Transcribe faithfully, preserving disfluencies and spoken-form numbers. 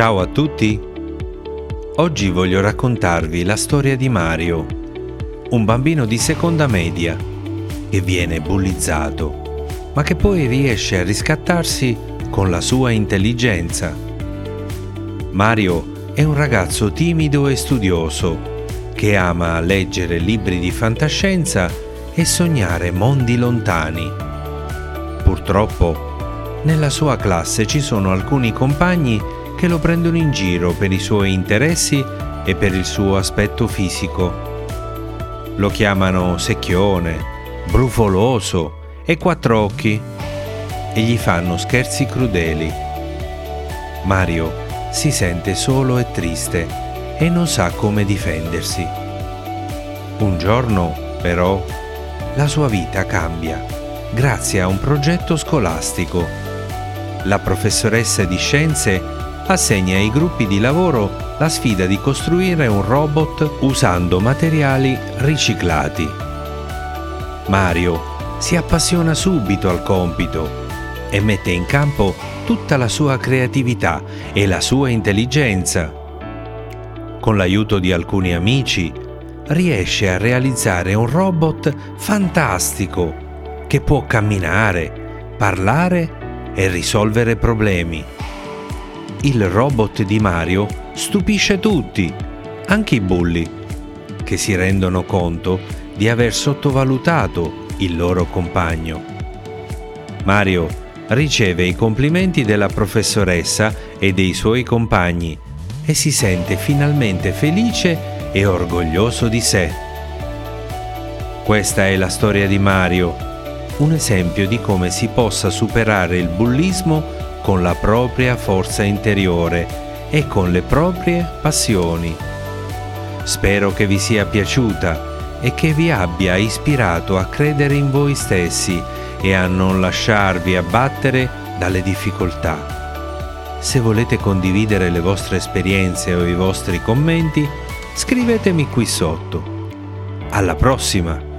Ciao a tutti! Oggi voglio raccontarvi la storia di Mario, un bambino di seconda media che viene bullizzato, ma che poi riesce a riscattarsi con la sua intelligenza. Mario è un ragazzo timido e studioso che ama leggere libri di fantascienza e sognare mondi lontani. Purtroppo, nella sua classe ci sono alcuni compagni che lo prendono in giro per i suoi interessi e per il suo aspetto fisico. Lo chiamano secchione, brufoloso e quattr'occhi e gli fanno scherzi crudeli. Mario si sente solo e triste e non sa come difendersi. Un giorno, però, la sua vita cambia grazie a un progetto scolastico. La professoressa di scienze assegna ai gruppi di lavoro la sfida di costruire un robot usando materiali riciclati. Mario si appassiona subito al compito e mette in campo tutta la sua creatività e la sua intelligenza. Con l'aiuto di alcuni amici, riesce a realizzare un robot fantastico che può camminare, parlare e risolvere problemi. Il robot di Mario stupisce tutti, anche i bulli, che si rendono conto di aver sottovalutato il loro compagno. Mario riceve i complimenti della professoressa e dei suoi compagni e si sente finalmente felice e orgoglioso di sé. Questa è la storia di Mario, un esempio di come si possa superare il bullismo con la propria forza interiore e con le proprie passioni. Spero che vi sia piaciuta e che vi abbia ispirato a credere in voi stessi e a non lasciarvi abbattere dalle difficoltà. Se volete condividere le vostre esperienze o i vostri commenti, scrivetemi qui sotto. Alla prossima!